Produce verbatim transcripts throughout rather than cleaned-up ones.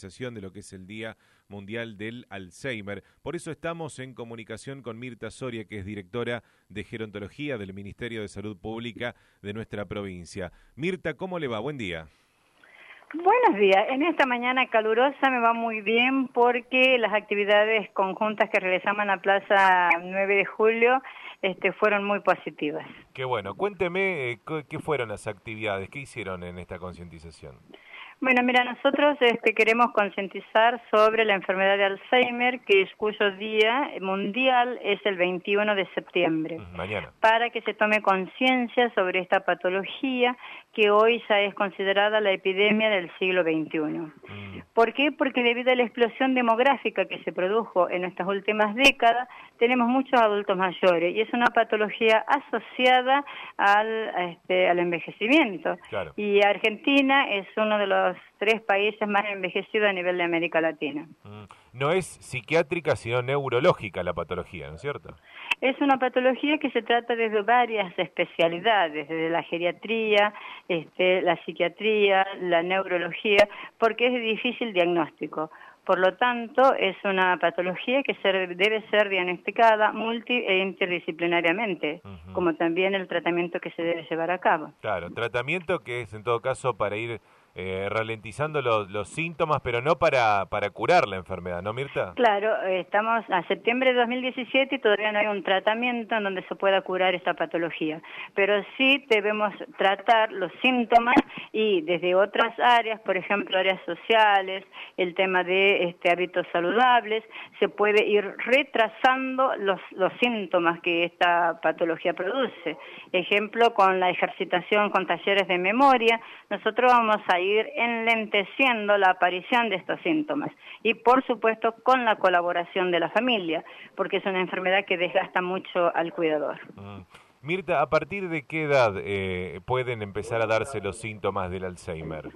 concientización de lo que es el Día Mundial del Alzheimer. Por eso estamos en comunicación con Mirta Soria, que es directora de Gerontología del Ministerio de Salud Pública de nuestra provincia. Mirta, ¿cómo le va? Buen día. Buenos días. En esta mañana calurosa me va muy bien porque las actividades conjuntas que realizamos en la Plaza nueve de julio este, fueron muy positivas. Qué bueno. Cuénteme eh, qué fueron las actividades, qué hicieron en esta concientización. Bueno, mira, nosotros este, queremos concientizar sobre la enfermedad de Alzheimer, que es cuyo día mundial es el veintiuno de septiembre. Mañana. Para que se tome conciencia sobre esta patología que hoy ya es considerada la epidemia del siglo veintiuno. Mm. ¿Por qué? Porque debido a la explosión demográfica que se produjo en estas últimas décadas, tenemos muchos adultos mayores y es una patología asociada al, este, al envejecimiento. Claro. Y Argentina es uno de los tres países más envejecidos a nivel de América Latina. Mm. No es psiquiátrica, sino neurológica la patología, ¿no es cierto? Es una patología que se trata desde varias especialidades, desde la geriatría, este, la psiquiatría, la neurología, porque es de difícil diagnóstico. Por lo tanto, es una patología que se debe ser diagnosticada multi e interdisciplinariamente, uh-huh. como también el tratamiento que se debe llevar a cabo. Claro, tratamiento que es en todo caso para ir eh, ralentizando los, los síntomas, pero no para, para curar la enfermedad, ¿no, Mirta? Claro, estamos a septiembre de dos mil diecisiete y todavía no hay un tratamiento en donde se pueda curar esta patología, pero sí debemos tratar los síntomas y desde otras áreas, por ejemplo, áreas sociales, el tema de este, hábitos saludables, se puede ir retrasando los, los síntomas que esta patología produce. Ejemplo, con la ejercitación, con talleres de memoria, nosotros vamos a ir enlenteciendo la aparición de estos síntomas y, por supuesto, con la colaboración de la familia, porque es una enfermedad que desgasta mucho al cuidador. Mm. Mirta, ¿a partir de qué edad eh, pueden empezar a darse los síntomas del Alzheimer?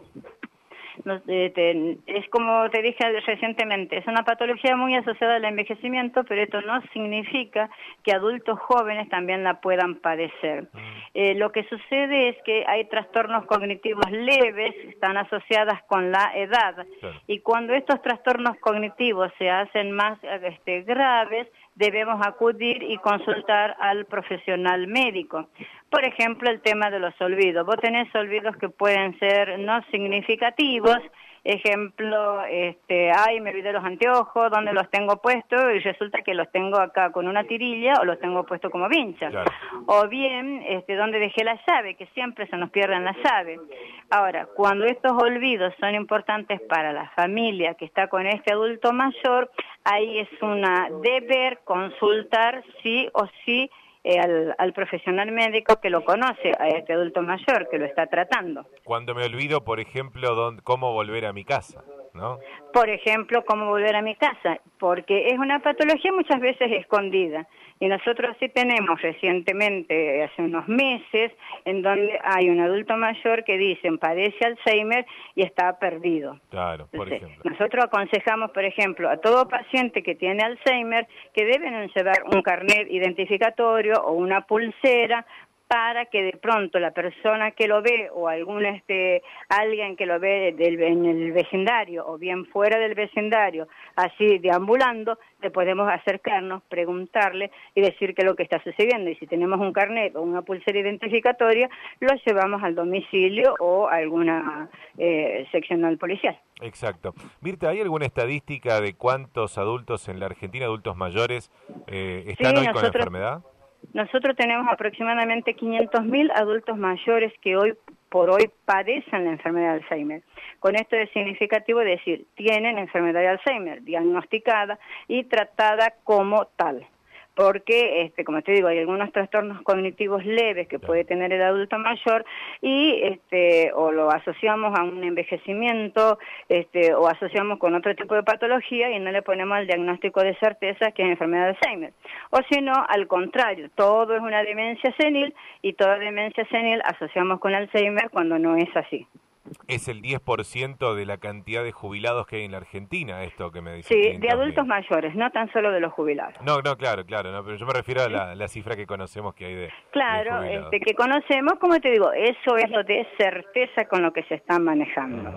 Es como te dije recientemente, es una patología muy asociada al envejecimiento, pero esto no significa que adultos jóvenes también la puedan padecer. Mm. Eh, lo que sucede es que hay trastornos cognitivos leves, están asociadas con la edad, claro. Y cuando estos trastornos cognitivos se hacen más este, graves, debemos acudir y consultar al profesional médico. Por ejemplo, el tema de los olvidos. Vos tenés olvidos que pueden ser no significativos. Ejemplo, este, ay, me olvidé los anteojos, ¿dónde los tengo puestos? Y resulta que los tengo acá con una tirilla o los tengo puestos como vincha. Claro. O bien, este, ¿dónde dejé la llave? Que siempre se nos pierden la llave. Ahora, cuando estos olvidos son importantes para la familia que está con este adulto mayor, ahí es una deber consultar sí o sí eh, al, al profesional médico que lo conoce, a este adulto mayor que lo está tratando. Cuando me olvido, por ejemplo, dónde, cómo volver a mi casa, ¿no? Por ejemplo, cómo volver a mi casa, porque es una patología muchas veces escondida. Y nosotros sí tenemos recientemente, hace unos meses, en donde hay un adulto mayor que dicen padece Alzheimer y está perdido. Claro, por Entonces, ejemplo. Nosotros aconsejamos, por ejemplo, a todo paciente que tiene Alzheimer que deben llevar un carnet identificatorio o una pulsera para que de pronto la persona que lo ve o algún este alguien que lo ve del, en el vecindario o bien fuera del vecindario, así deambulando, le podemos acercarnos, preguntarle y decir qué es lo que está sucediendo. Y si tenemos un carnet o una pulsera identificatoria, lo llevamos al domicilio o a alguna eh, seccional policial. Exacto. Mirta, ¿hay alguna estadística de cuántos adultos en la Argentina, adultos mayores, eh, están sí, hoy nosotros... con la enfermedad? Nosotros tenemos aproximadamente quinientos mil adultos mayores que hoy por hoy padecen la enfermedad de Alzheimer. Con esto es significativo decir, tienen enfermedad de Alzheimer diagnosticada y tratada como tal. Porque, este, como te digo, hay algunos trastornos cognitivos leves que puede tener el adulto mayor y este, o lo asociamos a un envejecimiento este, o asociamos con otro tipo de patología y no le ponemos el diagnóstico de certeza que es enfermedad de Alzheimer. O si no, al contrario, todo es una demencia senil y toda demencia senil asociamos con Alzheimer cuando no es así. Es el diez por ciento de la cantidad de jubilados que hay en la Argentina, esto que me dice. Sí, de adultos mayores, no tan solo de los jubilados. No, no, claro, claro, no, pero yo me refiero a la, la cifra que conocemos que hay de Claro, de este, que conocemos, como te digo, eso es lo de certeza con lo que se está manejando. Uh-huh.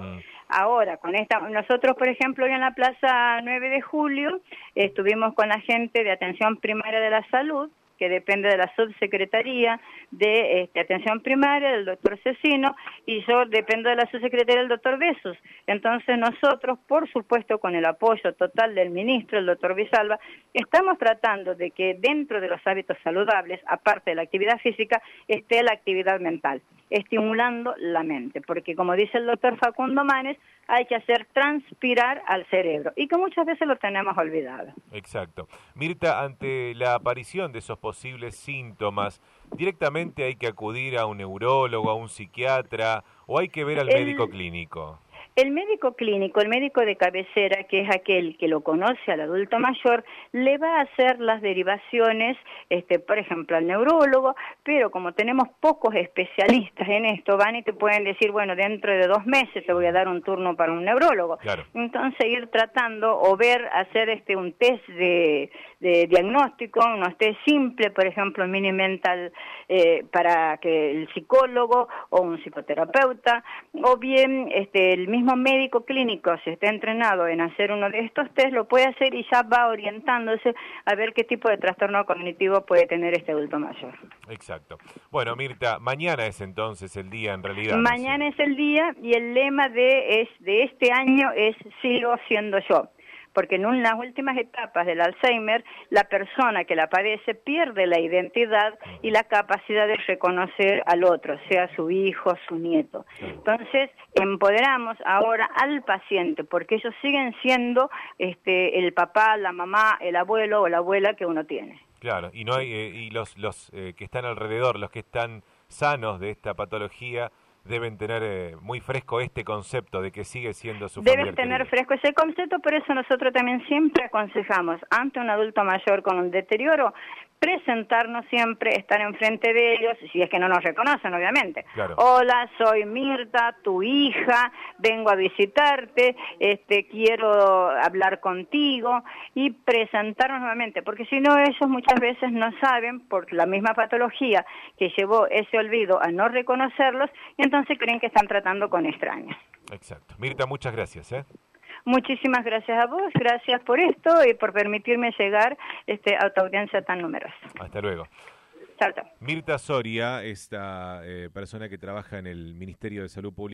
Ahora, con esta, nosotros, por ejemplo, hoy en la Plaza nueve de julio, estuvimos con la gente de Atención Primaria de la Salud, que depende de la Subsecretaría de este, Atención Primaria, del doctor Cecino, y yo dependo de la Subsecretaría del doctor Besos. Entonces nosotros, por supuesto, con el apoyo total del ministro, el doctor Villalba, estamos tratando de que dentro de los hábitos saludables, aparte de la actividad física, esté la actividad mental, estimulando la mente, porque como dice el doctor Facundo Manes, hay que hacer transpirar al cerebro, y que muchas veces lo tenemos olvidado. Exacto. Mirta, ante la aparición de esos posibles síntomas, ¿directamente hay que acudir a un neurólogo, a un psiquiatra, o hay que ver al el... médico clínico? El médico clínico, el médico de cabecera, que es aquel que lo conoce al adulto mayor, le va a hacer las derivaciones, este, por ejemplo, al neurólogo, pero como tenemos pocos especialistas en esto, van y te pueden decir, bueno, dentro de dos meses te voy a dar un turno para un neurólogo. Claro. Entonces ir tratando o ver, hacer este un test de, de diagnóstico, unos test simples, por ejemplo, mini mental eh, para que el psicólogo o un psicoterapeuta, o bien este el mismo médico clínico, si está entrenado en hacer uno de estos test, lo puede hacer y ya va orientándose a ver qué tipo de trastorno cognitivo puede tener este adulto mayor. Exacto. Bueno, Mirta, mañana es entonces el día en realidad. Mañana ¿no? es el día y el lema de, es, de este año es Sigo siendo yo. Porque en las últimas etapas del Alzheimer, la persona que la padece pierde la identidad y la capacidad de reconocer al otro, sea su hijo, su nieto. Entonces, empoderamos ahora al paciente, porque ellos siguen siendo este, el papá, la mamá, el abuelo o la abuela que uno tiene. Claro, y no hay eh, y los los eh, que están alrededor, los que están sanos de esta patología, deben tener eh, muy fresco este concepto de que sigue siendo su familiar Deben tener querido. fresco ese concepto, por eso nosotros también siempre aconsejamos, ante un adulto mayor con un deterioro, presentarnos siempre, estar enfrente de ellos, si es que no nos reconocen, obviamente. Claro. Hola, soy Mirta, tu hija, vengo a visitarte, este, quiero hablar contigo, y presentarnos nuevamente, porque si no, ellos muchas veces no saben, por la misma patología que llevó ese olvido a no reconocerlos, y entonces creen que están tratando con extraños. Exacto. Mirta, muchas gracias, ¿eh? Muchísimas gracias a vos, gracias por esto y por permitirme llegar este, a tu audiencia tan numerosa. Hasta luego. Chao, chao. Mirta Soria, esta eh, persona que trabaja en el Ministerio de Salud Pública.